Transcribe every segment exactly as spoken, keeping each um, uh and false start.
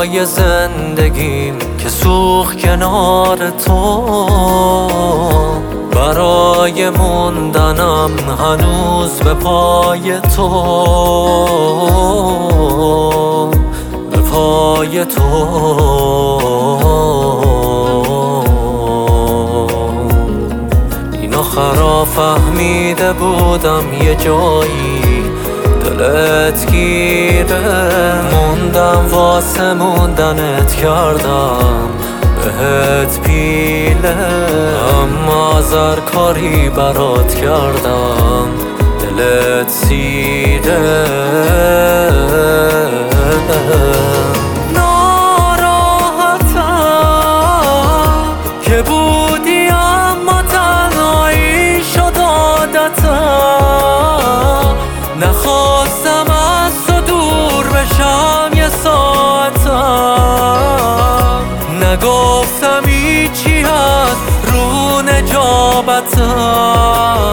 برای زندگیم که سوخت کنار تو، برای موندنم هنوز به پای تو، به پای تو. این آخرا فهمیده بودم یه جایی دلت گیره، موندم واسه موندنت کردم بهت پیله، اما زرکاری برات کردم دلت سیره. ناراحتم که بودی اما تنهایی شد عادتم، نخواستم از تو دور بشم یه ساعتم، نگفتم هیچی هست رو نجابتم.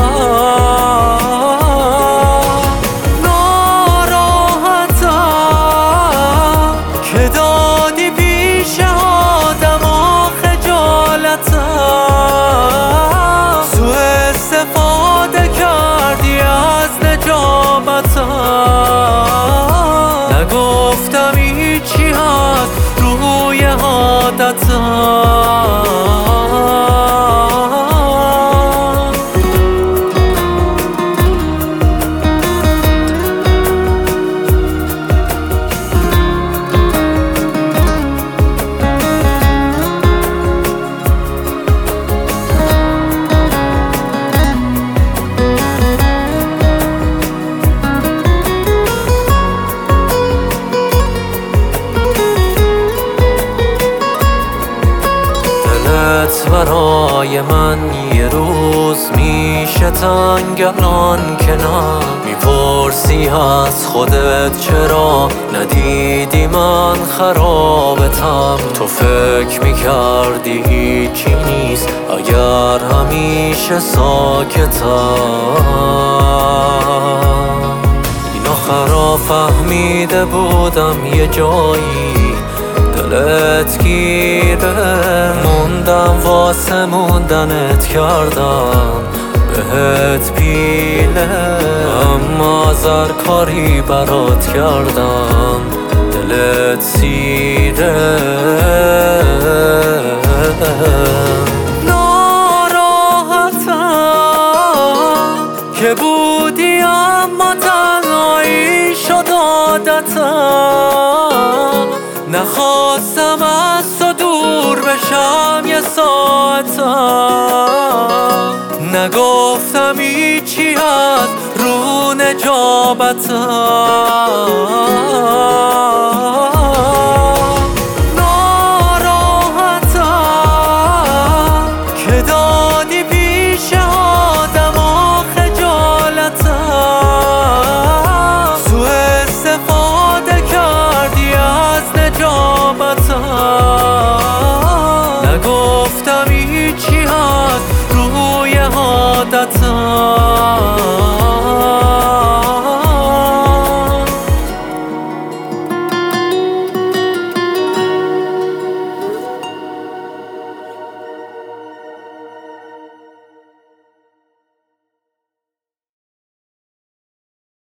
ناراحتم که دادی پیش آدم و خجالتم، سوء استفاده کردی از نجابتم، نگفتم هیچی هست روی عادتم. برای من یه روز میشه تنگ، الان که نه میپرسی از خودت چرا ندیدی من خرابتم. تو فکر میکردی هیچی نیست اگر همیشه ساکتم. این آخرا فهمیده بودم یه جایی دلت گیره، موندم واسه موندنت کردم بهت پیله، اما زرکاری برات کردم دلت سیره. ناراحتم که بودی اما تنهایی شد عادتم، نخواستم از تو دور بشم یه ساعتم، نگفتم هیچی هست رو نجابتم.